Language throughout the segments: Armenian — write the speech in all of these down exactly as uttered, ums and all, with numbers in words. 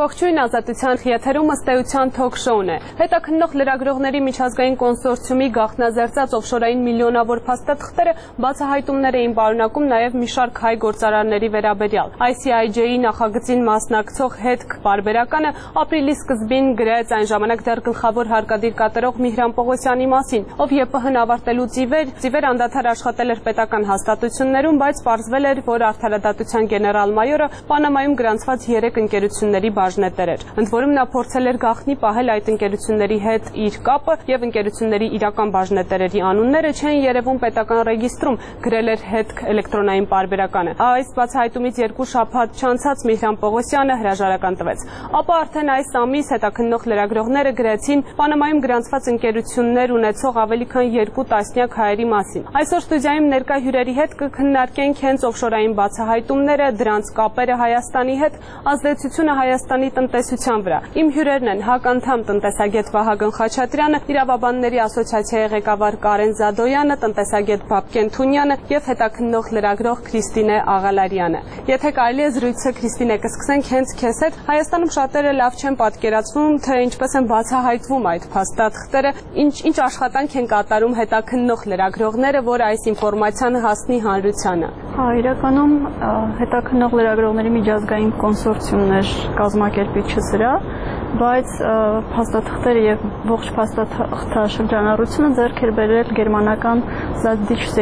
Ողջույն, Ազատության եթերում ըստ էության թոք-շոուն է։ Հետաքննող լրագրողների միջազգային կոնսորցիումի գաղտնազերծած օֆշորային միլիոնավոր փաստաթղթերը բացահայտումներ էին պարունակում նաև մի շարք հայ գործարարների վերաբերյալ։ I C I J-ի նախագծին մասնակցող հետք պարբերականը ապրիլի սկզբին գրեց այն ժամանակ դեռ գլխավոր հարկադիր կատարող Միհրան Պողոսյանի մասին, ով Ե P H-ն ավարտելուց ի վեր ծիվեր անդադար աշխատել էր պետական հաստատություններում, բայց պարզվել էր, որ արդարադատության գեներալ-մայորը Պանամայում գրանցված երեք ընկերությունների բաժնետեր էր։ Ընդ որում նա փորձել էր գաղտնի պահել այդ ընկերությունների հետ իր կապը եւ ընկերությունների իրական բաժնետերերի անունները չէին երևում պետական ռեգիստրում, գրել էր հետք էլեկտրոնային պարբերականը։ Այս բացահայտումից երկու շաբաթ չանցած Միհրան Պողոսյանը հրաժարական տվեց։ Ապա արդեն այս ամիս հետաքննող լրագրողները գրեցին Պանամայում գրանցված ընկերություններ ունեցող ավելի քան երկու տասնյակ հայերի մասին։ Այսօր ստուդիայում ներկա հյուրերի հետ կքննարկենք հենց օֆշորային բացահայտումները, դրանց կապերը Հայաստանի հետ, ազդեցությունը Հայաստանի տնտեսության վրա։ Իմ հյուրերն են հականդամ տնտեսագետ Վահագն Խաչատրյանը, Իրավաբանների ասոցիացիայի ղեկավար Կարեն Զադոյանը, տնտեսագետ Բաբկեն Թունյանը եւ հետաքննող լրագրող Քրիստինե Աղալարյանը։ Եթե կարելի է զրույցը Քրիստինե կսկսենք հենց քեզ հետ, Հայաստանում շատերը լավ չեն պատկերացնում, թե ինչպես են բացահայտվում այդ փաստաթղթերը, ինչ ինչ աշխատանք են կատարում հետաքննող լրագրողները, որ այս ինֆորմացիան հասնի հանրությանը։ Հա, իրականում հետաքննող լրագրողների միջազգային կոնսորցիումն էր կազմակերպիչը սրա, բայց փաստաթղթերը եւ ողջ փաստաթղթաշրջանառությունը ձեռք էր բերել գերմանական Süddeutsche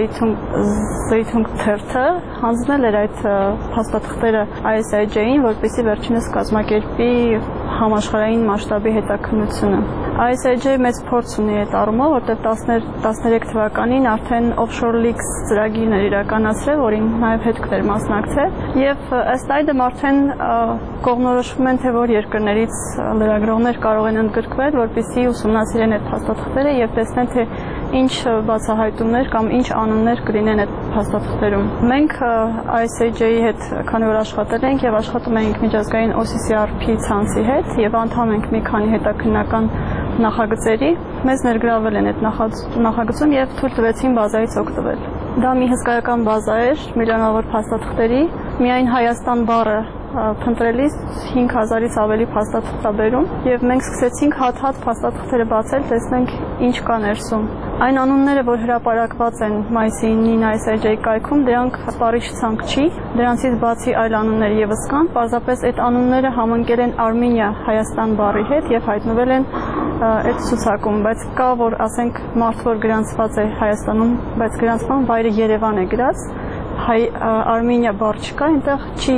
Zeitung թերթը, հանձնել էր այդ փաստաթղթերը I C I J-ին, որպեսզի վերջինս կազմակերպի համաշխարհային մասշտաբի հետաքննությունը։ I C I J մեծ փորձ ունի այդ առումով, որտեղ տասներեք թվականին արդեն Offshore Leaks ծրագիրն էր իրականացրել, որին նաև հետքն էր մասնակցել, եւ ըստ այդմ արդեն կողմնորոշվում են, թե որ երկրներից լրագրողներ կարող են ընդգրկվել, որպեսզի ուսումնասիրեն այդ փաստաթղթերը եւ տեսնեն, թե ինչ բացահայտումներ կամ ինչ անուններ կլինեն այդ փաստաթղթերում։ Մենք I C I J-ի հետ քանի որ աշխատել ենք եւ աշխատում ենք միջազգային O C C R P ցանցի հետ եւ անդամ ենք մի քանի հետաքննական նախագծերի, մեզ ներգրավել են այդ նախագծում եւ թույլ տվեցին բազայից օգտվել։ Դա մի հսկայական բազա էր միլիոնավոր փաստաթղթերի, միայն Հայաստան բառը փնտրելիս հինգ հազարից ավելի փաստաթղթ է բերում եւ մենք սկսեցինք հատ-հատ փաստաթղթերը բացել, տեսնենք ինչ կա ներսում։ Այն անունները, որ հրապարակված են մայիսի ինին I C I J կայքում, դրանք սպառիչ ցանկ չի, դրանցից բացի այլ անուններ եւս կան, պարզապես այդ անունները համընկել են Armenia Հայաստան բառի հետ եւ հայտնվել են այդ ցուցակում, բայց կա որ ասենք մարդ որ գրանցված է Հայաստանում, բայց գրանցման վայրը Երևան է գրած, հայ Armenia բառ չկա, այնտեղ չի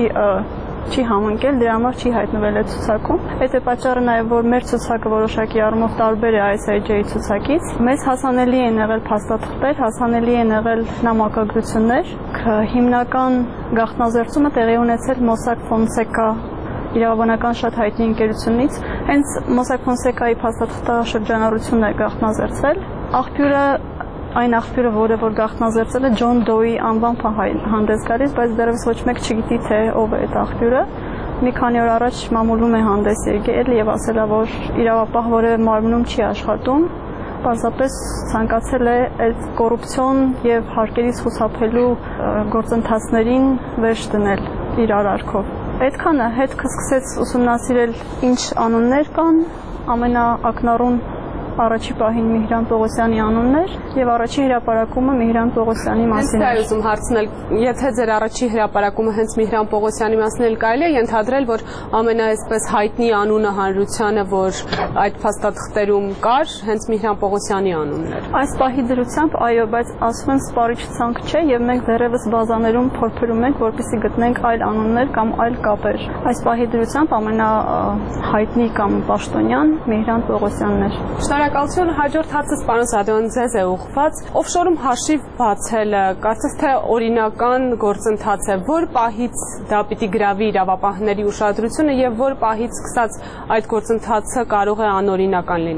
չի համընկել, դրա համար չի հայտնվել այդ ցուցակում։ Այդ է պատճառը նաև, որ մեր ցուցակը որոշակի առումով տարբեր է I C I J-ի ցուցակից։ Մեզ հասանելի են եղել փաստաթղթեր, հասանելի են եղել նամակագրություններ։ Հիմնական գաղտնազերծումը տեղի ունեցել Mossack Fonseca իրավաբանական շատ հայտնի ընկերությունից։ Հենց Mossack Fonseca-ի փաստաթղթաշրջանառությունն է գաղտնազերծել։ Աղբյուրը Այն աղբյուրը, որը որ գաղտնազերծել է Ջոն Դոուի անվամբ հանդես գալիս, բայց դեռևս ոչ մեկ չգիտի, թե ով է այդ աղբյուրը։ Մի քանի օր առաջ մամուլում է հանդես եկել եւ ասել է, որ իրավապահ որևէ մարմնում չի աշխատում, պարզապես ցանկացել է այդ կոռուպցիոն եւ հարկերից խուսափելու գործընթացներին վերջ դնել իր արարքով։ Այդքանը հետքը սկսեց ուսումնասիրել ինչ անուններ կան, ամենաակնառուն առաջի պահին Միհրան Պողոսյանի անունն էր եւ առաջի հրապարակումը Միհրան Պողոսյանի մասին էր։ Ուզում հարցնել, եթե ձեր առաջի հրապարակումը հենց Միհրան Պողոսյանի մասին էլ կարելի է ենթադրել, որ ամենաայսպես հայտնի անունը հանրությանը, որ այդ փաստաթղթերում կար, հենց Միհրան Պողոսյանի անունն էր։ Այս պահի դրությամբ այո, բայց ասում են սպառիչ ցանկ չէ եւ մենք դեռևս բազաներում փորփրում ենք, որպեսզի գտնենք այլ անուններ կամ այլ կապեր։ Այս պահի դրությամբ ամենահայտնի կամ պաշտոնյան Միհրան Պողոսյանն էր։ Շնորհակալություն, հաջորդ հարցս պարոն Զադոյան ձեզ է ուղղված։ Օֆշորում հաշիվ բացելը, կարծես թե օրինական գործընթաց է, որ պահից դա պիտի գրավի իրավապահների ուշադրությունը եւ որ պահից սկսած այդ գործընթացը կարող է անօրինական լինել։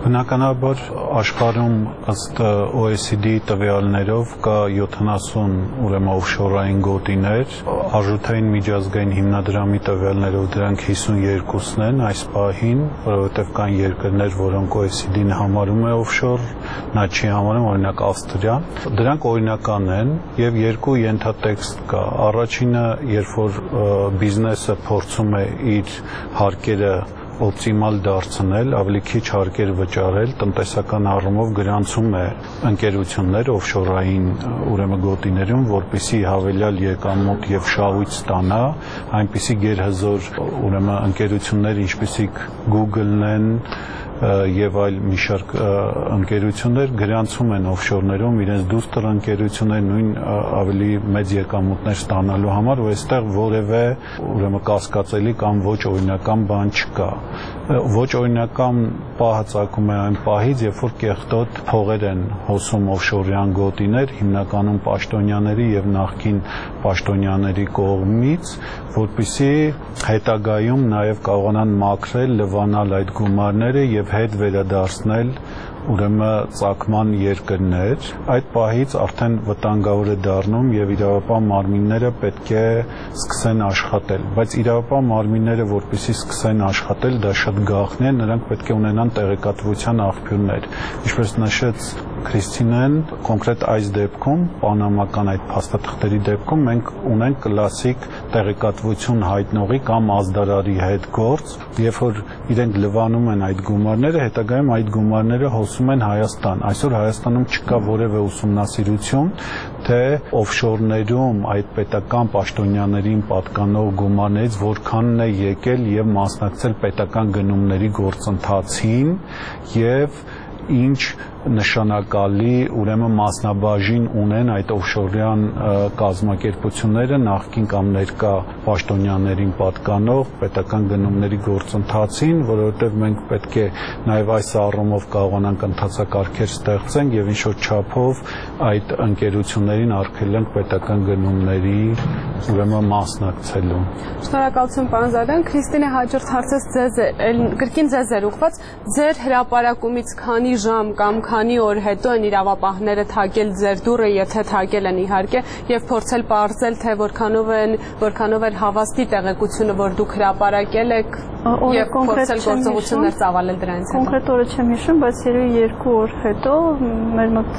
Բնականաբար աշխարհում ըստ O E C D տվյալներով կա յոթանասուն ուրեմն օֆշորային գոտիներ, արժութային միջազգային հիմնադրամի տվյալներով դրանք հիսունյոթն են այս պահին, որովհետև կան երկրներ, որոնք O E C D-ն համարում է օֆշոր, նա չի համարում, օրինակ Ավստրիան։ Դրանք օրինական են եւ երկու ենթատեքստ կա։ Առաջինը, երբ որ բիզնեսը փորձում է իր հարկերը օպտիմալ դարձնել, ավելի քիչ հարկեր վճարել, տնտեսական առումով գրանցում է ընկերություններ օֆշորային ուրեմն գոտիներում, որպեսզի հավելյալ եկամուտ եւ շահույթ ստանա, այնպիսի գերհզոր ուրեմն ընկերություններ, ինչպիսիք Google-ն են եւ այլ մի շարք ընկերություններ գրանցում են օֆշորներում իրենց դուստր ընկերություններ նույն ավելի մեծ եկամուտներ ստանալու համար, ու այստեղ որևէ ուրեմն կասկածելի կամ ոչ օրինական բան չկա։ Ոչ օրինական պահը ծագում է այն պահից, երբ որ կեղտոտ փողեր են հոսում օֆշորյան գոտիներ, հիմնականում պաշտոնյաների եւ նախկին պաշտոնյաների կողմից, որպեսզի հետագայում նաեւ կարողանան մաքրել, լվանալ այդ գումարները եւ հետ վերադարձնել ուրեմն ծագման երկրներ, այդ պահից արդեն վտանգավոր է դառնում եւ իրավապահ մարմինները պետք է սկսեն աշխատել, բայց իրավապահ մարմինները որպեսզի սկսեն աշխատել, դա շատ գաղտնի է, նրանք պետք է ունենան տեղեկատվության աղբյուրներ, ինչպես նշեց Քրիստինեն, կոնկրետ այս դեպքում, պանամական այդ փաստաթղթերի դեպքում մենք ունենք կլասիկ տեղեկատվություն հայտնողի կամ ազդարարի հետ գործ, երբ որ իրենք լվանում են այդ գումարները, հետագայում այդ գումարները հոսում են Հայաստան։ Այսօր Հայաստանում չկա որևէ ուսումնասիրություն, թե օֆշորներում այդ պետական պաշտոնյաներին պատկանող գումարներից որքանն է եկել եւ մասնակցել պետական գնումների գործընթացին եւ ինչ նշանակալի ուրեմն մասնաբաժին ունեն այդ օֆշորյան կազմակերպությունները նախկին կամ ներկա պաշտոնյաներին պատկանող պետական գնումների գործընթացին, որովհետև մենք պետք է նաև այս առումով կարողանանք ընթացակարգեր ստեղծենք եւ ինչ-որ չափով այդ ընկերություններին արգելենք պետական գնումների ուրեմն մասնակցելու։ Շնորհակալություն, պարոն Զարդան։ Քրիստինե, հաջորդ հարցս ձեզ է, կրկին ձեզ էր ուղղված, ձեր հրապարակումից քանի ժամ կամ քանի օր հետո են իրավապահները թակել ձեր դուռը, եթե թակել են իհարկե, եւ փորձել պարզել, թե որքանով են, որքանով էր հավաստի տեղեկությունը, որ դուք հրապարակել եք, եւ փորձել գործողություններ ծավալել դրանից հետո։ Կոնկրետ օրը չեմ հիշում, բայց երևի երկու օր հետո մեր մոտ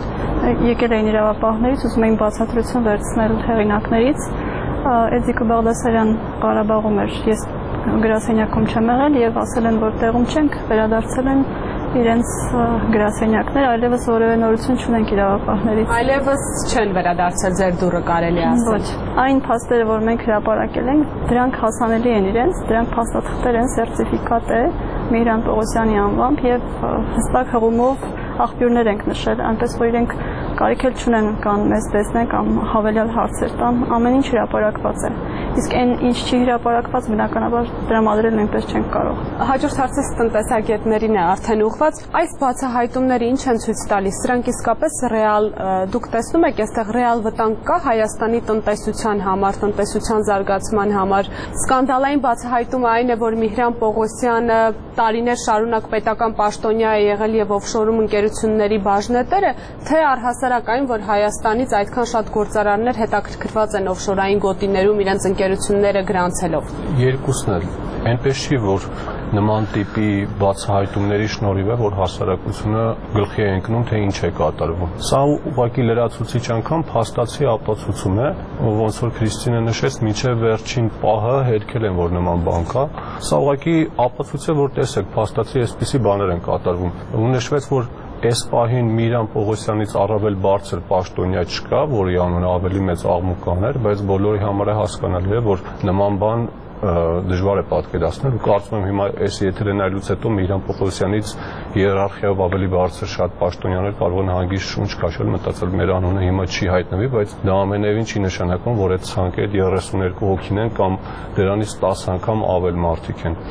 եկել էին իրավապահներից, ուզում էին բացատրություն վերցնել հեղինակներից։ Էդիկո Բաղդասարյան Ղարաբաղում էր, ես գրասենյակում չեմ եղել եւ ասել են, որ տեղում չենք, վերադարձել են իրենց գրասենյակներ, այլևս որևէ նորություն չունենք իրավապահներից։ Այլևս չեն վերադարձել ձեր դուռը, կարելի ասել։ Ոչ, այն փաստերը, որ մենք հրապարակել ենք, դրանք հասանելի են իրենց, դրանք փաստաթղթեր են, սերտիֆիկատ է Միհրան Պողոսյանի անվամբ եւ հստակ հղումով աղբյուրներ ենք նշել, այնպես որ իրենք կարիք էլ չունեն կան մեզ տեսնեն կամ հավելյալ հարցեր տան, ամեն ինչ հրապարակված է։ Իսկ այն ինչ չի հրապարակված, բնականաբար տրամադրել նույնպես չենք կարող։ Հաջորդ հարցս տնտեսագետներին է արդեն ուղղված։ Այս բացահայտումները ինչ են ցույց տալիս։ Սրանք իսկապես ռեալ, դուք տեսնում եք, այստեղ ռեալ վտանգ կա Հայաստանի տնտեսության համար, տնտեսության զարգացման համար։ Սկանդալային բացահայտումը այն է, որ Միհրան Պողոսյանը տարիներ շարունակ պետական պաշտոնյա է եղել եւ օֆշորում ընկերությունների բաժնետեր է, թե առհասարակ այն, որ Հայաստանից այդքան շատ գործարարներ հետաքրքրված են օֆշորային գոտիներում իրենց ընկերությունները գրանցելով։ Երկուսն էլ այնպես չի, որ նման տիպի բացահայտումների շնորհիվ է, որ հասարակությունը գլխի է ընկնում, թե ինչ է կատարվում։ Սա ուղղակի լրացուցիչ անգամ փաստացի ապացուցում է, ոնց որ Քրիստինը նշեց, մինչև վերջին պահը հերքել են, որ նման բան կա։ Սա ուղղակի ապացույց է, որ տեսեք, փաստացի այսպիսի բաներ են կատարվում։ Ու նշվեց, որ այս պահին Միհրան Պողոսյանից առավել բարձր պաշտոնյա չկա, որի անունը ավելի մեծ աղմուկ կաներ, բայց բոլորի համար է հասկանալի է, որ նման բան դժվար է պատկերացնել, ու կարծում եմ հիմա այս եթերը նայելուց հետո Միհրան Պողոսյանից հիերարխիայով ավելի բարձր շատ պաշտոնյաներ կարող են հանգիստ շունչ քաշել, մտածել մեր անունը հիմա չի հայտնվի, բայց դա ամենևին չի նշանակում, որ այդ ցանկը երեսունյոթ հոգին են կամ դրանից տասը անգամ ավել մարդիկ են։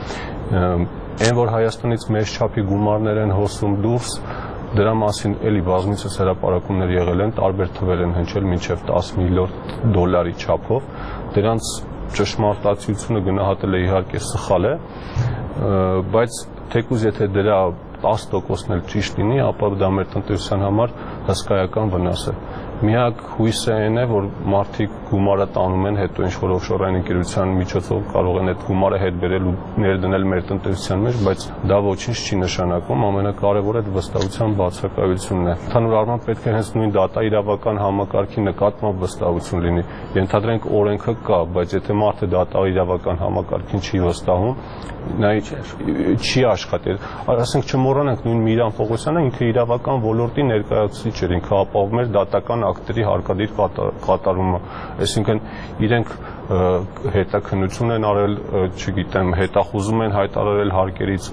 Այն, որ Հայաստանից մեծ չափի գումարներ են հոսում դուրս, դրա մասին էլի բազմիցս հրապարակումներ եղել են, տարբեր թվեր են հնչել մինչև տասը միլիոն դոլարի չափով, դրանց ճշմարտացիությունը գնահատել է իհարկե սխալ է, բայց թեկուզ եթե դրա տասը տոկոսն էլ ճիշտ լինի, ապա դա մեր տնտեսության համար հսկայական վնաս է։ Միակ հույսը այն է, որ մարդիկ գումարը տանում են, հետո ինչ-որ օֆշորային ընկերության միջոցով կարող են այդ գումարը հետ բերել ու ներդնել մեր տնտեսության մեջ, բայց դա ոչինչ չի նշանակում, ամենակարևորը այդ վստահության բացակայությունն է։ Ընդհանուր առմամբ պետք է հենց նույն դատա իրավական համակարգի նկատմամբ վստահություն լինի։ Ենթադրենք օրենքը կա, բայց եթե մարդը դատա իրավական համակարգին չի վստահում, նա չի աշխատել։ Ասենք չմոռանանք նույն Միրան Պողոսյանը ինքը իրավական ոլորտի ներկայացուցիչ էր, ինքը ապահովում էր դատական ակտերի հարկադիր կատարումը, այսինքն իրենք հետաքննություն են արել, չգիտեմ, հետախուզում են հայտարարել հարկերից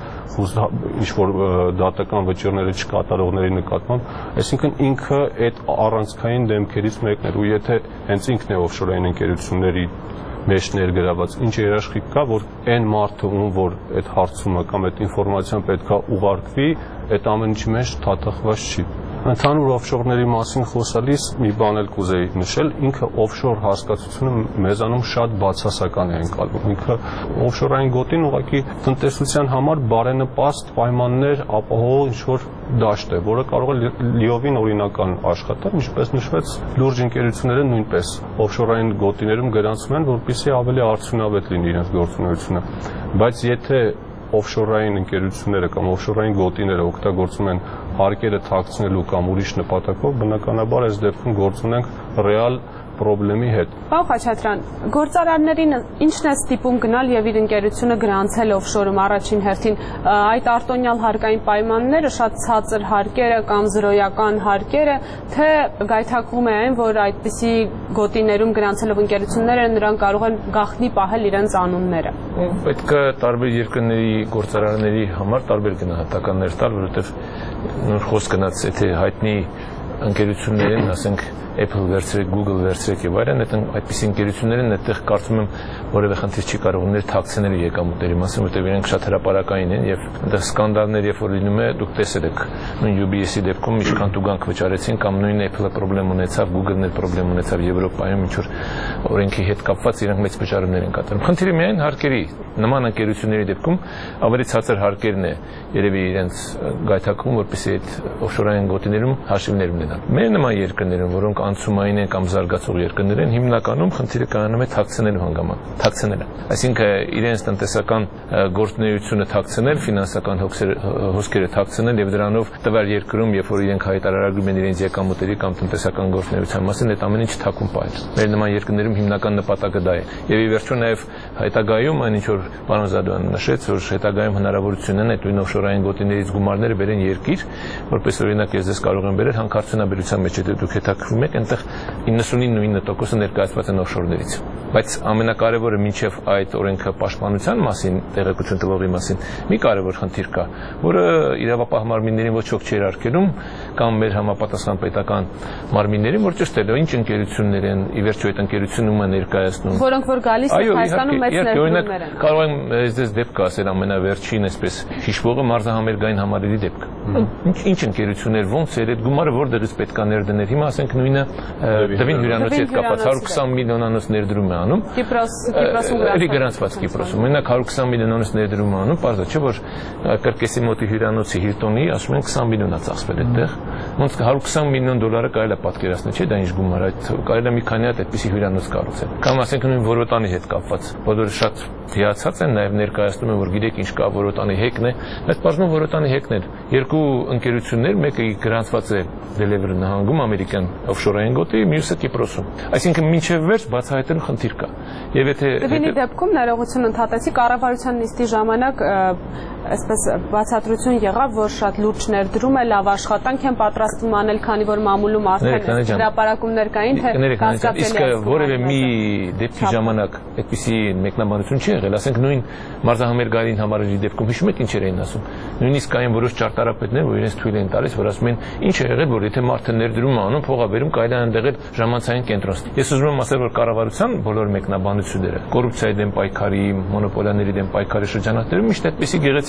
ինչ-որ դատական վճիռները չկատարողների նկատմամբ, այսինքն ինքը այդ առանցքային դեմքերից մեկն էր, ու եթե հենց ինքն է օֆշորային ընկերությունների մեջ ներգրաված, ինչ երաշխիք կա, որ այն մարդը, ում որ այդ հարցումը կամ այդ ինֆորմացիան պետքա ուղարկվի, այդ ամեն ինչի մեջ թաթախված չի։ Ընդհանուր օֆշորների մասին խոսալիս մի բան էլ կուզեի նշել, ինքը օֆշոր հասկացությունը մեզանում շատ բացասական է ընկալվում։ Ինքը օֆշորային գոտին ուղղակի տնտեսության համար բարենպաստ պայմաններ ապահովող ինչ-որ դաշտ է, որը կարող է լիովին օրինական աշխատել, ինչպես նշվեց, լուրջ ընկերությունները նույնպես օֆշորային գոտիներում գրանցում են, որպեսզի ավելի արդյունավետ լինի իրենց գործունեությունը։ Բայց եթե օֆշորային ընկերությունները կամ օֆշորային գոտիները օգտագործում են հարկերը թաքցնելու կամ ուրիշ նպատակով, բնականաբար այս դեպքում գործ ունենք ռեալ պրոբլեմի հետ։ Պարոն Խաչատրյան, գործարարներին ինչն է ստիպում գնալ եւ իր ընկերությունը գրանցել օֆշորում առաջին հերթին, այդ արտոնյալ հարկային պայմանները, շատ ցածր հարկերը կամ զրոյական հարկերը, թե գայթակղում է այն, որ այդպիսի գոտիներում գրանցելով ընկերությունները նրանք կարող են գաղտնի պահել իրենց անունները։ Պետք է տարբեր երկրների գործարարների համար տարբեր գնահատականներ տալ, որովհետեւ նոր խոսք գնաց, եթե հայտնի ընկերություններին, ասենք Apple վերցրեք, Google վերցրեք եւ այլն, այդպիսի ընկերություններն այդտեղ կարծում եմ որևէ խնդիր չի կարող ուներ թաքցնել եկամուտների մասին, որտեղ իրենք շատ հրապարակային են եւ այնտեղ սկանդալներ երբ որ լինում է, դուք տեսել եք նույն U B S-ի դեպքում ինչքան տուգանք վճարեցին կամ նույն Apple-ը խնդրեմ ունեցավ, Google-ն էլ խնդրեմ ունեցավ Եվրոպայում, ինչ որ օրենքի հետ կապված իրենք մեծ վճարումներ են կատարում։ Խնդիրը միայն հարկերի նման ընկերությունների դեպքում ավելի ցածր հարկերն է երևի իրենց գայթակղում, որպեսզի այդ օֆշորային գոտիներում հաշիվներ ունենան։ Մեր նման երկրներում, որոնք անցումային են կամ զարգացող երկրներ են, հիմնականում խնդիրը կայանում է թաքցնելու հանգաման, թաքցնելը։ Այսինքն իրենց տնտեսական գործունեությունը թաքցնել, ֆինանսական հոսքերը թաքցնել եւ դրանով տվյալ երկրում, երբ որ իրենք հայտարարում են իրենց եկամուտների կամ տնտեսական գործունեության մասին, այդ ամեն ինչը թաքուն պահել։ Մեր նման երկրներում հիմնական նպատակը դա է։ Եվ ի վերջո նաեւ հետագայում այն ինչ որ պարոն Զադոյանը նշեց, որ հետագայում հնարավորություն են այդ նույն օֆշորային գոտիներից գումարները բերեն երկիր, որպես օրինակ ես դες կարող եմ բերել հանքարդյունաբերության մեջ, եթե դուք հետաքրքրում եք, այնտեղ իննսունինը տոկոսը ներկայացված են օֆշորներից։ Բայց ամենակարևորը մինչև այդ օրենքը պաշտպանության մասին, տեղեկություն տվողի մասին, մի կարևոր խնդիր կա, որը իրավապահ մարմիններին ոչ ոք չի երարքելում կամ մեր համապատասխան պետական մարմիններին, որ ճիշտ է, ինչ ընկերություններ են, ի վերջո այդ ընկերությունում է ներկայացնում։ Որոնք որ գալիս են Հայաստանում մեծ ներդրումներ են։ Կարող եմ ես դեպք ասել ամենավերջին, այսպես հիշվողը մարզահամերգային համարերի դեպք։ Ինչ ընկերություններ ոնց էր այդ գումարը որտեղից պետք է ներդներ։ Հիմա ասենք նույնը Դվին հյուրանոցի հետ կապված հարյուր քսան միլիոնանոց ներդրում է անում։ Կիպրոս, Կիպրոսում գրանցված Կիպրոսում։ Մենակ հարյուր քսան միլիոնանոց ներդրում է անում, բարձր չէ որ Կրկեսի մոտի հյուրանոցի Հիլտոնի ասում են քսան միլիոն է ծախսվել այդտեղ։ Ոնց հարյուր քսան միլիոն դոլարը կարելի է պատկերացնել, չէ՞ դա ինչ գումար է, այդ կարելի է մի քանի հատ այդպիսի հյուրանոց կառուցել։ Կամ ասենք նույն Որոտանի հետ կապված։ Բոլորը շատ հիացած են, նաև ներկայացնում են որ գիտեք ինչ կա Որոտանի հեկն է, բայց բարձրում Որոտանի հեկն է։ Երկու ընկերություններ, մեկը գրանցված է Դելևր նահանգում ամերիկյան օֆշորային գոտի, մյուսը Կիպրոսում։ Այսինքն մինչև վերջ բացահայտելու խնդիր կա։ Եվ եթե Դվինի դեպքում ներողություն ընդհատեցի, կառավարության նիստի ժամանակ այսպես բացատրություն եղավ, որ շատ լուրջ ներդրում է, լավ աշխատանք են պատրաստվում անել, քանի որ մամուլում արդեն հրապարակումներ կային, թե կասկածելի իսկ որևէ մի դեպքի ժամանակ այդպիսի մեկնաբանություն չի եղել, ասենք նույն մարզահամերգային համարերի դեպքում հիշում եք ինչեր էին ասում։ Նույնիսկ կային որոշ ճարտարապետներ, որ իրենց թույլ են տալիս, որ ասում են ինչ է եղել, որ եթե մարդը ներդրում է անում, փող է բերում, կարելի է ընդդեղել ժամանցային կենտրոն։ Ես ուզում եմ ասել, որ կառավարության բոլոր մեկնաբանությունները կոռուպցիայի դեմ պայքարի, մոնոպոլիաների դեմ պայքարի շրջանակներում միշտ այդպիսի գեղեցիկ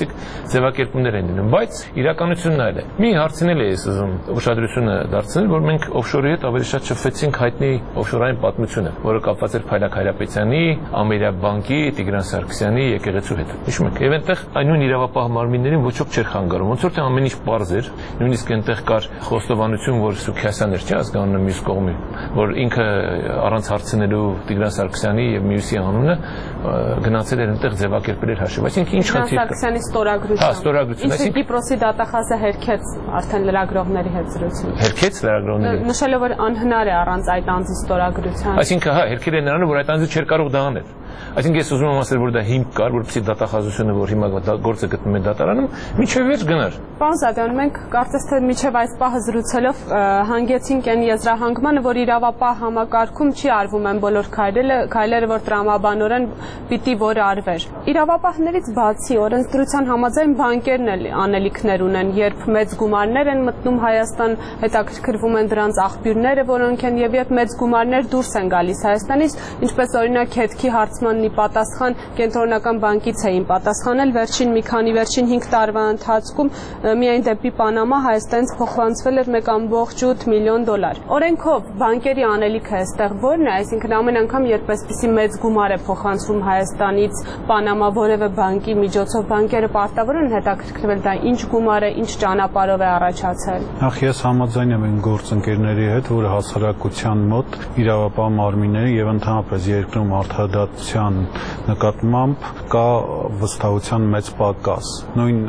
այստեղ ձևակերպումներ են լինում, բայց իրականությունն այլ է։ Մի հարցնել է ես ուզում ուշադրությունը դարձնել, որ մենք օֆշորի հետ ավելի շատ շփվեցինք հայտնի օֆշորային պատմությունը, որը կապված էր Փայլակ Հայրապետյանի, Ամերիաբանկի, Տիգրան Սարգսյանի եկեղեցու հետ։ Հիշում եք, եւ այնտեղ այն նույն իրավապահ մարմիններին ոչոք չէր խանգարում, ոնց որ թե ամեն ինչ պարզ էր, նույնիսկ այնտեղ կար խոստովանություն, որ Սուքիասյանն էր, չէ՞, ազգանունը մյուս կողմի, որ ինքը առանց հարցնելու Տիգրան Սարգսյանի եւ մյուսի անունը գնացել էր այնտեղ ձևակերպել էր հաշիվ, այսինքն ինչ խնդիր կա։ Սարգսյանի ստորագրություն։ Հա, ստորագրություն, այսինքն Կիպրոսի դատախազը հերքեց արդեն լրագրողների հետ զրույցում։ Հերքեց լրագրողների։ Նշելով որ անհնար է առանց այդ անձի ստորագրության։ Այսինքն հա, հերքել է նրանը, որ այդ անձը չէր կարող դա անել։ Այսինքն ես ուզում եմ ասել, որ դա հիմք կար, որպեսզի դատախազությունը, որ հիմա գործը գտնում է դատարանում, միջև վերջ գնար։ Պարոն Զավյան, մենք կարծես թե միջև այս պահը զրուցելով հանգեցինք այն եզրահանգմանը, որ իրավապահ համակարգում չի արվում են բոլոր քայլերը, քայլերը, որ տրամաբանորեն պիտի որ արվեր։ Իրավապահներից բացի օրենսդրության համաձայն բանկերն էլ անելիքներ ունեն, երբ մեծ գումարներ են մտնում Հայաստան, հետաքրքրվում են դրանց աղբյուրները, որոնք են եւ երբ մեծ գումարներ դուրս են գալիս Հայաստանից, ինչպես օրինակ հետքի հարցման պատասխան կենտրոնական բանկից էին պատասխանել վերջին մի քանի վերջին հինգ տարվա ընթացքում միայն դեպի Պանամա Հայաստանից փոխանցվել էր մեկ ամբողջ ութ միլիոն դոլար։ Օրենքով բանկերի անելիքը այստեղ ո՞րն է, այսինքն ամեն անգամ երբ այսպիսի մեծ գումար է փոխանցվում Հայաստանից Պանամա որևէ բանկի միջոցով բանկերը պարտավոր են հետաքրքրվել դա ինչ գումար է, ինչ ճանապարհով է առաջացել։ Նախ ես համաձայն եմ այն գործընկերների հետ, որ հասարակության մոտ իրավապահ մարմինների եւ ընդհանրապես երկրում արդարադատության նկատմամբ կա վստահության մեծ պակաս։ Նույն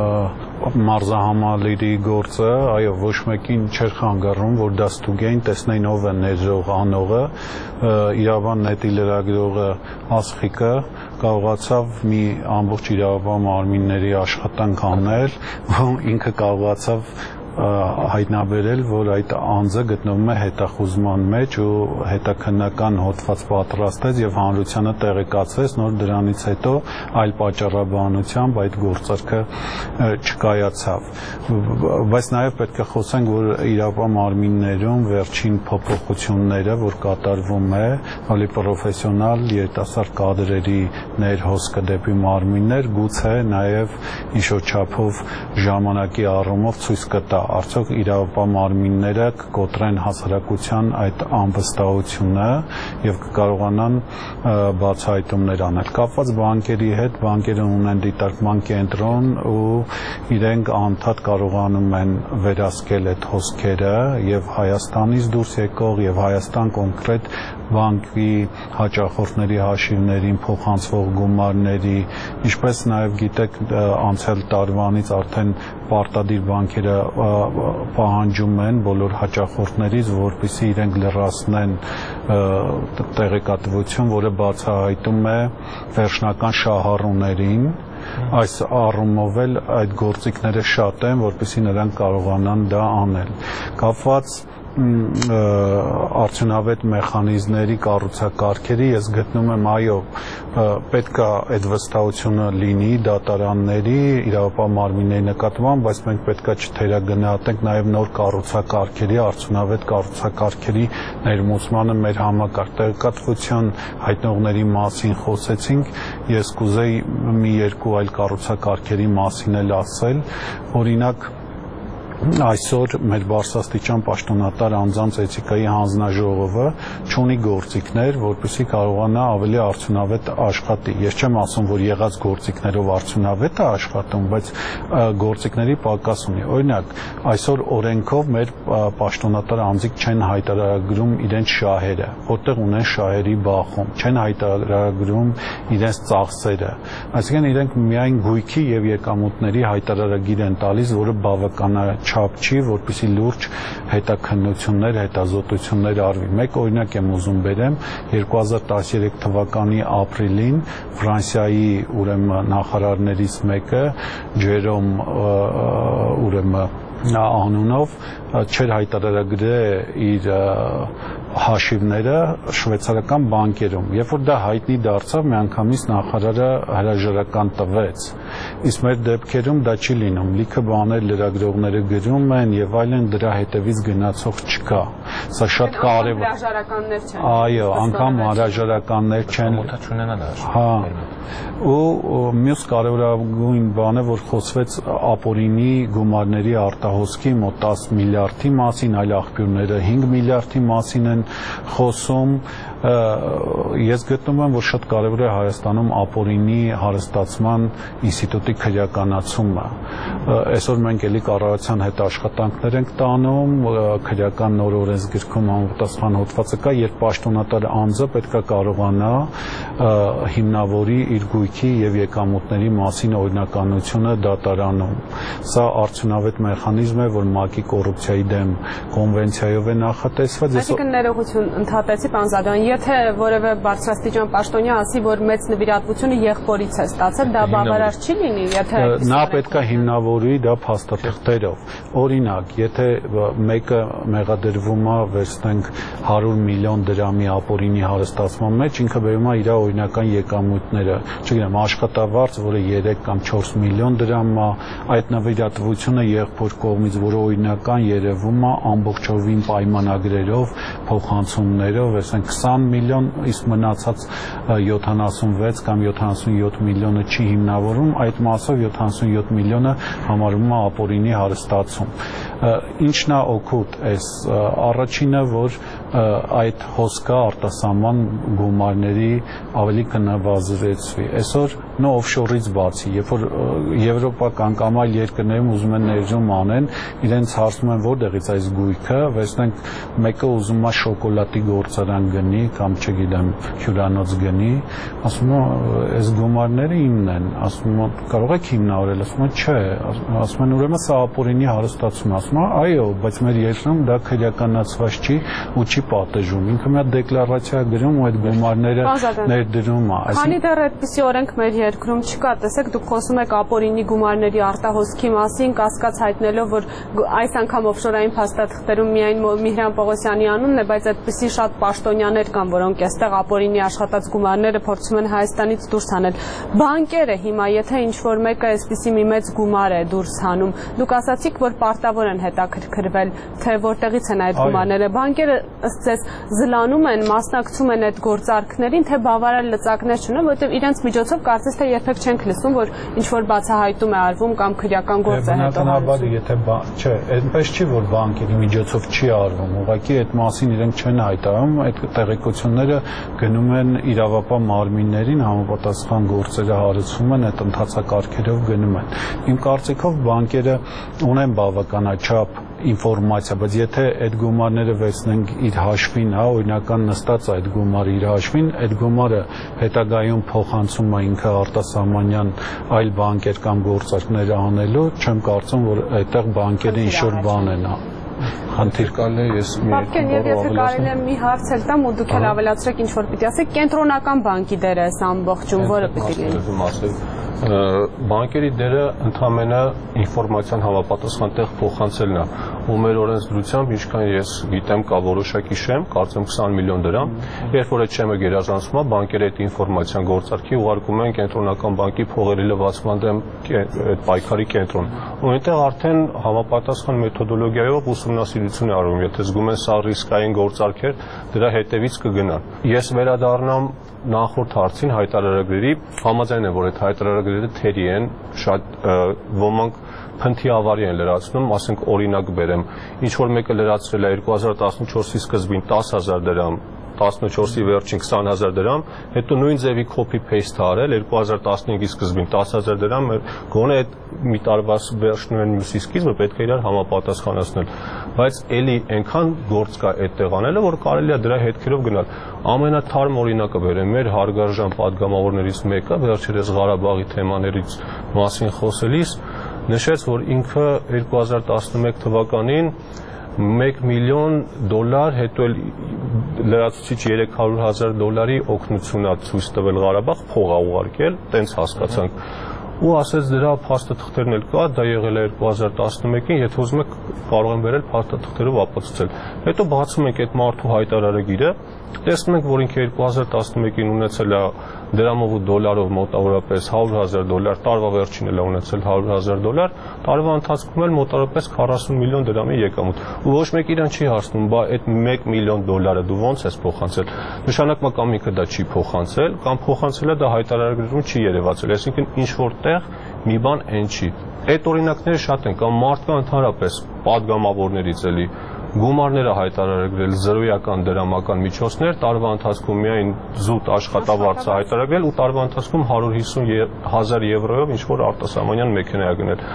մարզահամալիրի գործը, այո, ոչ մեկին չէր խանգարում, որ դա ստուգեին, տեսնեին ով է ներժող անողը, իրավաբան նետի լրագրողը Ասխիկը կարողացավ մի ամբողջ իրավապահ մարմինների աշխատանք անել, ինքը կարողացավ հայտնաբերել, որ այդ անձը գտնվում է հետախուզման մեջ ու հետաքննական հոդված պատրաստեց եւ հանրությանը տեղեկացրեց, նոր դրանից հետո այլ պատճառաբանությամբ այդ գործարքը չկայացավ։ Բայց նաեւ պետք է խոսենք, որ իրավապահ մարմիններում վերջին փոփոխությունները, որ կատարվում է, ավելի պրոֆեսիոնալ երիտասարդ կադրերի ներհոսքը դեպի մարմիններ, գուցե նաեւ ինչ-որ չափով ժամանակի առումով ցույց կտա արդյոք իրավապահ մարմինները կկոտրեն հասարակության այդ անվստահությունը եւ կկարողանան բացահայտումներ անել։ Կապված բանկերի հետ, բանկերը ունեն դիտարկման կենտրոն ու իրենք անդադ կարողանում են վերահսկել այդ հոսքերը եւ Հայաստանից դուրս եկող եւ Հայաստան կոնկրետ բանկի հաճախորդների հաշիվներին փոխանցվող գումարների, ինչպես նաեւ գիտեք անցյալ տարվանից արդեն պարտադիր բանկերը պահանջում են բոլոր հաճախորդներից, որպեսզի իրենք լրացնեն տեղեկատվություն, որը բացահայտում է վերջնական շահառուներին։ Այս առումով էլ այդ գործիքները շատ են, որպեսզի նրանք կարողանան դա անել։ Կապված արդյունավետ մեխանիզմների կառուցակարգերի ես գտնում եմ այո պետք է այդ վստահությունը լինի դատարանների իրավապահ մարմինների նկատմամբ, բայց մենք պետք է չթերագնահատենք նաև նոր կառուցակարգերի, արդյունավետ կառուցակարգերի ներմուծմանը մեր համակարգ տեղեկատվության հայտնողների մասին խոսեցինք, ես կուզեի մի երկու այլ կառուցակարգերի մասին էլ ասել, օրինակ այսօր մեր բարձրաստիճան պաշտոնատար անձանց էթիկայի հանձնաժողովը չունի գործիքներ, որպեսզի կարողանա ավելի արդյունավետ աշխատի։ Ես չեմ ասում, որ եղած գործիքներով արդյունավետ է աշխատում, բայց գործիքների պակաս ունի։ Օրինակ, այսօր օրենքով մեր պաշտոնատար անձիկ չեն հայտարարագրում իրենց շահերը, որտեղ ունեն շահերի բախում, չեն հայտարարագրում իրենց ծախսերը։ Այսինքն իրենք միայն գույքի եւ եկամուտների հայտարարագիր են տալիս, որը բավական չափ չի, որպեսզի լուրջ հետաքննություններ, հետազոտություններ արվի։ Մեկ օրինակ եմ ուզում բերեմ, երկու հազար տասներեք թվականի ապրիլին Ֆրանսիայի ուրեմն նախարարներից մեկը Ջերոմ ուրեմն անունով չէր հայտարարագրել իր հաշիվները շվեյցարական բանկերում։ Երբ որ դա հայտնի դարձավ, միանգամից նախարարը հրաժարական տվեց։ Իսկ մեր դեպքերում դա չի լինում։ Լիքը բաներ լրագրողները գրում են եւ այլն, դրա հետևից գնացող չկա։ Սա շատ կարևոր։ Հրաժարականներ չեն։ Այո, անգամ հրաժարականներ չեն։ Հա։ Ու մյուս կարևորագույն բանը, որ խոսվեց ապօրինի գումարների արտահոսքի մոտ տասը միլիարդի մասին, այլ աղբյուրները հինգ միլիարդի մասին են խոսում։ Ես գտնում եմ, որ շատ կարևոր է Հայաստանում ապօրինի հարստացման ինստիտուտի քրեականացումը։ Այսօր մենք էլի կառավարության հետ աշխատանքներ ենք տանում, քրեական նոր օրենսգրքում համապատասխան հոդվածը կա, երբ պաշտոնատար անձը պետք է կարողանա հիմնավորի իր գույքի եւ եկամուտների մասին օրինականությունը դատարանում։ Սա արդյունավետ մեխանիզմ է, որ ՄԱԿ-ի կոռուպցիայի դեմ կոնվենցիայով է նախատեսված։ Այսինքն ներողություն ընդհատեցի, պարոն Զադան, եթե որևէ բարձրաստիճան պաշտոնյա ասի, որ մեծ նվիրատվությունը եղբորից է ստացել, դա բավարար չի լինի, եթե նա պետք է հիմնավորի դա փաստաթղթերով։ Օրինակ, եթե մեկը մեղադրվում է, վերցնենք հարյուր միլիոն դրամի ապօրինի հարստացման մեջ, ինքը բերում է իր օրինական եկամուտները, չգիտեմ, աշխատավարձ, որը երեք կամ չորս միլիոն դրամ է, այդ նվիրատվությունը եղբոր կողմից, որը օրինական երևում է ամբողջովին պայմանագրերով, փոխանցումներով, ասենք քսան միլիոն, իսկ մնացած յոթանասունվեց կամ յոթանասունյոթ միլիոնը չի հիմնավորում, այդ մասով յոթանասունյոթ միլիոնը համարվում է ապօրինի հարստացում։ Ինչն է օգուտ այս առաջինը, որ այդ հոսքը արտասահման գումարների ավելի կնվազվեցվի։ Այսօր նո օֆշորից բացի, երբ որ եվրոպական կամ այլ երկրներում ուզում են ներդրում անեն, իրենց հարցնում են որտեղից այս գույքը, վերցնենք մեկը ուզում է շոկոլադի գործարան գնի կամ չգիտեմ հյուրանոց գնի, ասում է այս գումարները իմն են, ասում է կարող եք հիմնավորել, ասում է չէ, ասում են ուրեմն սա ապօրինի հարստացում է, ասում է այո, բայց մեր երկրում դա քրեականացված չի ու չի պատժում։ Ինքը մի հատ դեկլարացիա գրում ու այդ գումարները ներդրում է։ Քանի դեռ այդպիսի օրենք մեր երկրում չկա, տեսեք, դուք խոսում եք ապօրինի գումարների արտահոսքի մասին, կասկած հայտնելով, որ այս անգամ օֆշորային փաստաթղթերում միայն Միհրան Պողոսյանի անունն է, բայց այդպիսի շատ պաշտոնյաներ կան, որոնք այստեղ ապօրինի աշխատած գումարները փորձում են Հայաստանից դուրս հանել։ Բանկերը հիմա, եթե ինչ-որ մեկը այսպիսի մի մեծ գումար է դուրս հանում, դուք ասացիք, որ պարտավոր են հետաքրքրվել, թե որտեղից են այդ գումարները։ Բանկերը ըստ ձեզ զլանում են, մասնակցում են այդ գործարքներին, թե բավարար լծակներ չունեն, որովհետև իրենց միջոցով կարծես թե երբեք չենք լսում, որ ինչ-որ բացահայտում է արվում կամ քրեական գործ է հետո հարուցվում։ Եթե չէ, այնպես չի, որ բանկերի միջոցով չի արվում, ուղղակի այդ մասին իրենք չեն հայտարարում, այդ տեղեկությունները գնում են իրավապահ մարմիններին, համապատասխան գործերը հարուցվում են, այդ ընթացակարգերով գնում են։ Իմ կարծիքով բանկերը ունեն բավականաչափ ինֆորմացիա, բայց եթե այդ գումարները վերցնենք իր հաշվին, հա, օրինական նստած այդ գումարը իր հաշվին, այդ գումարը հետագայում փոխանցում է ինքը արտասահմանյան այլ բանկեր կամ գործարքներ անելու, չեմ կարծում, որ այդտեղ բանկերը ինչ-որ բան են։ Խնդիր կան է, ես մի Պապկեն, եւ եթե կարելի է մի հարց էլ տամ ու դուք էլ ավելացրեք ինչ որ պիտի ասեք, կենտրոնական բանկի դերը այս ամբողջում որը պիտի լինի։ Բանկերի դերը ընդամենը ինֆորմացիան համապատասխան տեղ փոխանցելն է, ու մեր օրենսդրությամբ, ինչքան ես գիտեմ, կա որոշակի շեմ, կարծեմ քսան միլիոն դրամ, երբ որ այդ շեմը գերազանցվում է, բանկերը այդ ինֆորմացիան գործարքի ուղարկում են կենտրոնական բանկի փողերի լվացման դեմ այդ պայքարի կենտրոն, ու այնտեղ արդեն համապատասխան մեթոդոլոգիայով ուսումնասիրություն է արվում, եթե զգում են սա ռիսկային գործարք էր, դրա հետևից կգնան։ Ես վերադառնամ նախորդ հարցին հայտարարագրերի, համաձայն եմ, որ այդ հայտարարագրերը թերի են, շատ ոմանք փնթի ավարի են լրացնում, ասենք օրինակ բերեմ, ինչ որ մեկը լրացրել է երկու հազար տասնչորսի սկզբին տասը հազար դրամ, տասնչորսի վերջին քսան հազար դրամ, հետո նույն ձևի copy paste արել երկու հազար տասնհինգի սկզբին տասը հազար դրամ, գոնե այդ մի տարվա վերջն ու մյուսի սկիզբը պետք է իրար համապատասխանեցնել, բայց էլի այնքան գործ կա այդտեղ անելը, որ կարելի է դրա հետքերով գնալ։ Ամենաթարմ օրինակը բերեմ, մեր հարգարժան պատգամավորներից մեկը վերջերս Ղարաբաղի թեմաներից մասին խոսելիս նշեց, որ ինքը երկու հազար տասնմեկ թվականին մեկ միլիոն դոլար, հետո էլ լրացուցիչ երեք հարյուր հազար դոլարի օգնություն է ցույց տվել Ղարաբաղ, փող է ուղարկել, տենց հասկացանք։ Ու ասեց դրա փաստաթղթերն էլ կա, դա եղել է երկու հազար տասնմեկին, եթե ուզում եք կարող եմ վերել փաստաթղթերով ապացուցել։ Հետո բացում ենք այդ մարդու հայտարարագիրը, տեսնում ենք, որ ինքը երկու հազար տասնմեկին ունեցել է դրամով ու դոլարով մոտավորապես հարյուր հազար դոլար, տարվա վերջին էլ ունեցել հարյուր հազար դոլար, տարվա ընթացքում էլ մոտավորապես քառասուն միլիոն դրամի եկամուտ։ Ու ոչ մեկ իրան չի հարցնում, բա այդ մեկ միլիոն դոլարը դու ո՞նց ես փոխանցել։ Նշանակում կամ ինքը դա չի փոխանցել, կամ փոխանցել է դա հայտարարագրում չի երևացել, այսինքն ինչ որտեղ մի բան այն չի։ Այդ օրինակները շատ են, կամ մարդկա ընդհանրապես падգամավորներից էլի գումարները հայտարարել զրոյական դրամական միջոցներ, տարվա ընթացքում միայն զուտ աշխատավարձը հայտարարել ու տարվա ընթացքում հարյուր հիսուն հազար եվրոյով ինչ որ արտասահմանյան մեքենա է գնել։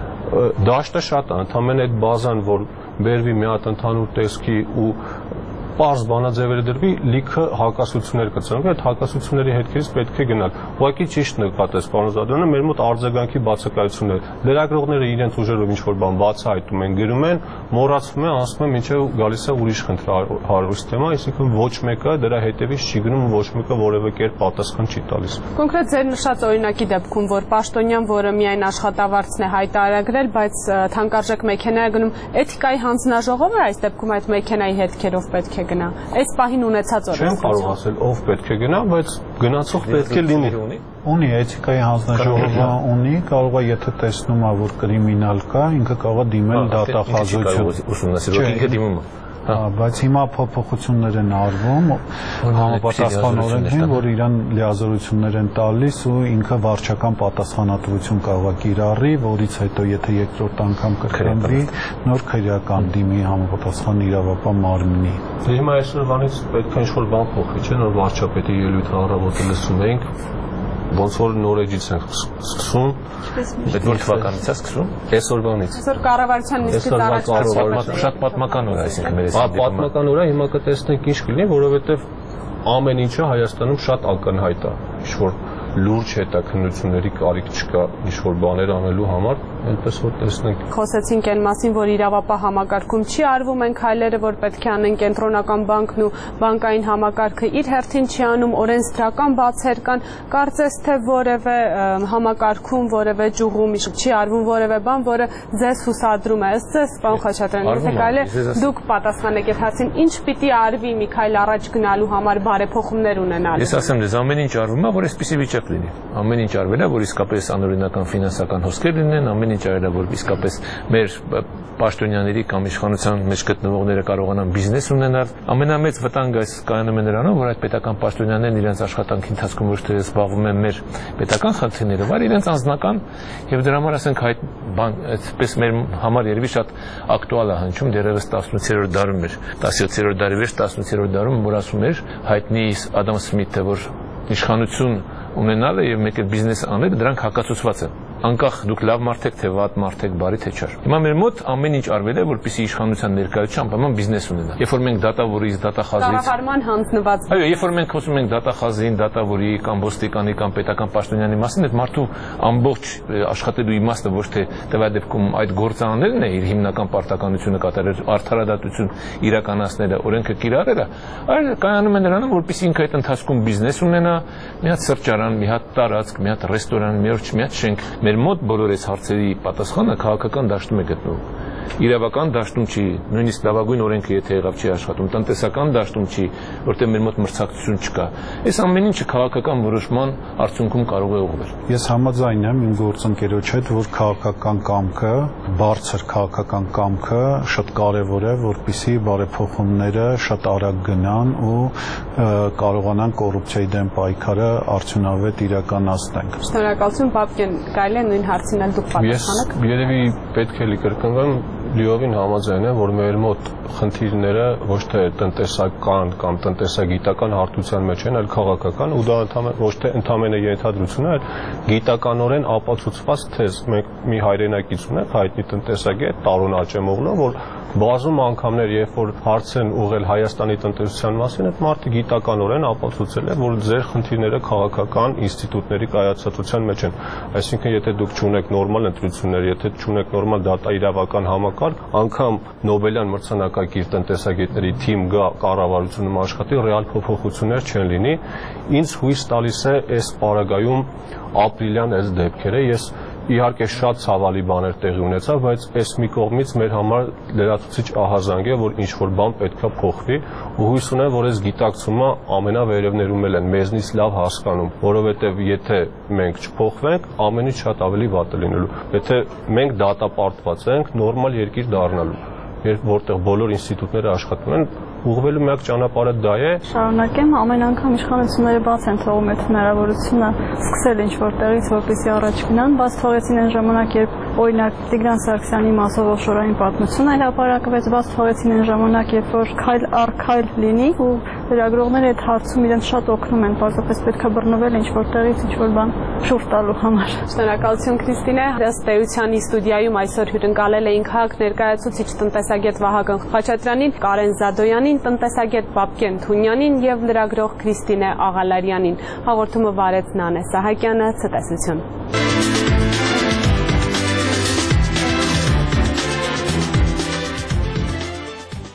Դաշտը շատ է, ընդհանրապես այդ բազան, որ բերվի մի հատ ընդհանուր տեսքի ու պարզ բանաձևերը դրվի, լիքը հակասություններ կծնվի, այդ հակասությունների հետքերից պետք է գնալ։ Ուղղակի ճիշտ նկատեց, պարոն Զադարյանը, մեր մոտ արձագանքի բացակայությունն է։ Լրագրողները իրենց ուժերով ինչ որ բան բացահայտում են, գրում են, մոռացվում է, ասում են, մինչև գալիս է ուրիշ խնդիր հարուստ թեմա, այսինքն ոչ մեկը դրա հետևից չի գնում, ոչ մեկը որևէ կերպ պատասխան չի տալիս։ Կոնկրետ ձեր նշած օրինակի դեպքում, որ պաշտոնյան, որը միայն աշխատավարձն է հայտարարել, բայց թանկարժեք մեքենա է գնում, էթիկայի հանձնաժողովը այս դեպքում այդ մեքենայի հետքերով պետք է գնա։ Այս պահին ունեցած օրենսդրություն։ Չեմ կարող ասել ով պետք է գնա, բայց գնացող պետք է լինի։ Ունի էթիկայի հանձնաժողովը ունի, կարող է եթե տեսնում է, որ կրիմինալ կա, ինքը կարող է դիմել դատախազություն։ Ուսումնասիրող ինքը դիմում է։ Բայց հիմա փոփոխություններ են արվում, համապատասխան օրենքին, որ իրան լիազորություններ են տալիս ու ինքը վարչական պատասխանատվություն կարող է կիրառի, որից հետո եթե երկրորդ անգամ կրկնվի, նոր քրեական դիմի համապատասխան իրավապահ մարմնի։ Հիմա այսօրվանից պետք է ինչ-որ բան փոխի, չէ՞, նոր վարչապետի ելույթը առավոտը լսում էինք, ոնց որ նոր էջից են սկսում, այդ որ թվականից է սկսում։ Այսօրվանից։ Այսօր կառավարության նիստից առաջ շատ պատմական օր է, այսինքն մեր այս պատմական օր է, հիմա կտեսնենք ինչ կլինի, որովհետև ամեն ինչը Հայաստանում շատ ակնհայտ է, ինչ որ լուրջ հետաքննությունների կարիք չկա ինչ-որ բաներ անելու համար, այնպես որ տեսնենք։ Խոսեցինք այն մասին, որ իրավապահ համակարգում չի արվում են քայլերը, որ պետք է անեն կենտրոնական բանկն ու բանկային համակարգը իր հերթին չի անում, օրենսդրական բացեր կան, կարծես թե որևէ համակարգում, որևէ ճյուղում չի արվում որևէ բան, որը ձեզ հուսադրում է։ Ըստ ձեզ, պարոն Խաչատրյան, եթե կարելի է դուք պատասխանեք այդ հարցին, ինչ պիտի արվի մի քայլ առաջ գնալու համար բարեփոխումներ ունենալու։ Ես ասեմ դες ամեն ինչ արվում է, որ այսպեսի վիճակ լինի։ Ամեն ինչ արվել է, որ իսկապես անօրինական ֆինանսական հոսքեր լինեն, ամեն ինչ արել է, որ իսկապես մեր պաշտոնյաների կամ իշխանության մեջ գտնվողները կարողանան բիզնես ունենալ։ Ամենամեծ վտանգը այս կայանում է նրանով, որ այդ պետական պաշտոնյաներն իրենց աշխատանքի ընթացքում ոչ թե զբաղվում են մեր պետական խնդիրներով, այլ իրենց անձնական, եւ դրա համար ասենք այդ բան այդպես մեր համար երևի շատ ակտուալ է հնչում դեռևս տասնութերորդ դարում էր, տասնյոթերորդ դարի վերջ տասնութերորդ դարում որ ասում էր հայտնի Ադամ Սմիթը, որ իշխանություն ունենալը եւ մեկ էլ բիզնես անելը դրանք հակացուցված են անկախ դուք լավ մարդ եք թե վատ մարդ եք բարի թե չար հիմա մեր մոտ ամեն ինչ արվել է որպեսզի իշխանության ներկայությամբ բան բիզնես ունենա երբ որ մենք դատավորից դատախազից կառավարման հանձնված այո երբ որ մենք խոսում ենք դատախազին դատավորի կամ ոստիկանի կամ պետական պաշտոնյանի մասին այդ մարդու ամբողջ աշխատելու իմաստը ոչ թե տվյալ դեպքում այդ գործանելն է իր հիմնական պարտականությունը կատարել արդարադատություն իրականացնելը օրենքը կիրառելը այլ կայանում է նրանում որպեսզի ինքը այդ ընթացքում բիզնես ունենա մի հատ սրճարան մի հատ տարածք մի հատ ռեստորան մի հատ շենք մեր մոտ բոլոր այս հարցերի պատասխանը քաղաքական դաշտում է գտնվում իրավական դաշտում չի նույնիսկ լավագույն օրենքը եթե եղավ չի աշխատում տնտեսական դաշտում չի որտեղ մեր մոտ մրցակցություն չկա այս ամեն ինչը քաղաքական որոշման արդյունքում կարող է ուղղվել ես համաձայն եմ իմ գործընկերոջ հետ որ քաղաքական կամքը բարձր քաղաքական կամքը շատ կարևոր է որպեսզի բարեփոխումները շատ արագ գնան ու կարողանան կոռուպցիայի դեմ պայքարը արդյունավետ իրականացնենք Շնորհակալություն Բաբկեն կարելի է նույն հարցին էլ դուք պատասխանեք Ես երևի պետք է կրկնվեմ լիովին համաձայն եմ, որ մեր մոտ խնդիրները ոչ թե տնտեսական կամ տնտեսագիտական հարթության մեջ են, այլ քաղաքական ու դա ոչ թե ընդամենը ենթադրություն է, այլ գիտականորեն ապացուցված թեզ։ Մենք մի հայրենակից ունենք հայտնի տնտեսագետ Տարոն Աճեմօղլու, որ բազում անգամներ, երբ որ հարց են ուղղել Հայաստանի տնտեսության մասին, այդ մարդը գիտականորեն ապացուցել է, որ ձեր խնդիրները քաղաքական ինստիտուտների կայացածության մեջ են։ Այսինքն, եթե դուք չունեք նորմալ ընտրություններ, եթե չունեք նորմալ դատաիրավական համակարգ, անգամ Նոբելյան մրցանակակիր տնտեսագետների թիմ գա կառավարությունում աշխատի, ռեալ փոփոխություններ չեն լինի։ Ինձ հույս տալիս է այս պարագայում ապրիլյան այս դեպքերը, ես իհարկե շատ ցավալի բաներ տեղի ունեցավ, բայց այս մի կողմից մեր համար լրացուցիչ ահազանգ է, որ ինչ որ բան պետքա փոխվի, ու հույս ունեմ, որ այս գիտակցումը ամենավերևներում էլ են մեզնից լավ հասկանում, որովհետև եթե մենք չփոխվենք, ամենից շատ ավելի վատ է լինելու։ Եթե մենք դատապարտված ենք նորմալ երկիր դառնալու, երբ որտեղ բոլոր ինստիտուտները աշխատում են, ուղղվելու միակ ճանապարհը դա է։ Շարունակեմ, ամեն անգամ իշխանությունները բաց են թողում այդ հնարավորությունը սկսել ինչ-որ տեղից, որպեսզի առաջ գնան, բաց թողեցին այն ժամանակ, երբ օրինակ Տիգրան Սարգսյանի մասով օֆշորային պատմությունը հրապարակվեց, բաց թողեցին այն ժամանակ, երբ որ քայլ առ քայլ լինի, ու լրագրողները այդ հարցում իրենց շատ օգնում են, պարզապես պետք է բռնվել ինչ-որ տեղից, ինչ-որ բան շուրջ տալու համար։ Շնորհակալություն Քրիստինե։ Ըստ էության ստուդիայում այսօր հյուրընկալել էինք ՀԱԿ ներկայացուցիչ տնտեսագետ Վահագն Խաչատրյանին, Կարեն Զադոյանին, տնտեսագետ Բաբկեն Թունյանին եւ լրագրող Քրիստինե Աղալարյանին։ Հաղորդումը վարեց Նանե Սահակյանը, ցտեսություն։